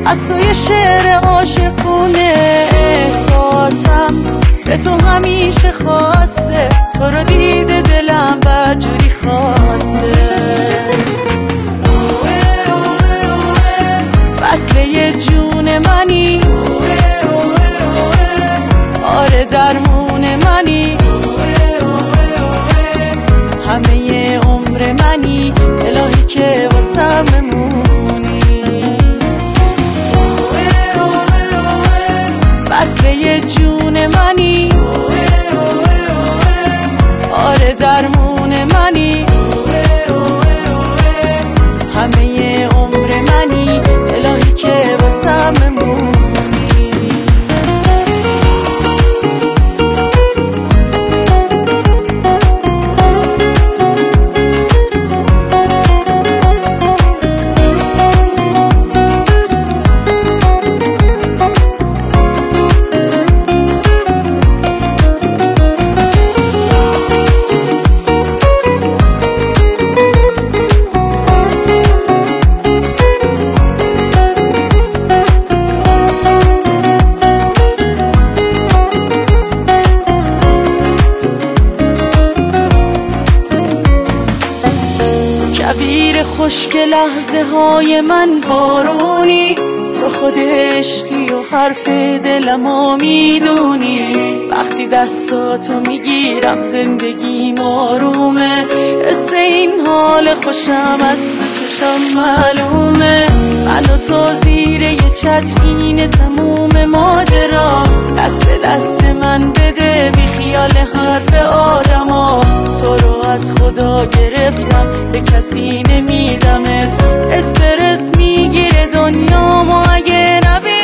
از توی شعر عاشقونه احساسم به تو همیشه خواسته، تو رو دیده دلم بدجوری خواسته. وصله جون منی، آره درمون منی، همه عمر منی، الهی که واسم بمونی. وصله جون منی، آره درمون منی، همه عمر منی، الهی که واسم بمونی. کویر خشک لحظه های من بارونی، تو خود عشقی و حرف دلمو میدونی. وقتی دستاتو میگیرم زندگیم آرومه، حس این حال خوشم از تو چشم معلومه. من و تو زیر یه چتر اینه تموم ماجرا، دست به دست من بده بی خیال حرف آدما. تو رو از خدا گرفتم به کسی نمیدمت، استرس میگیره دنیامو اگه نبینم.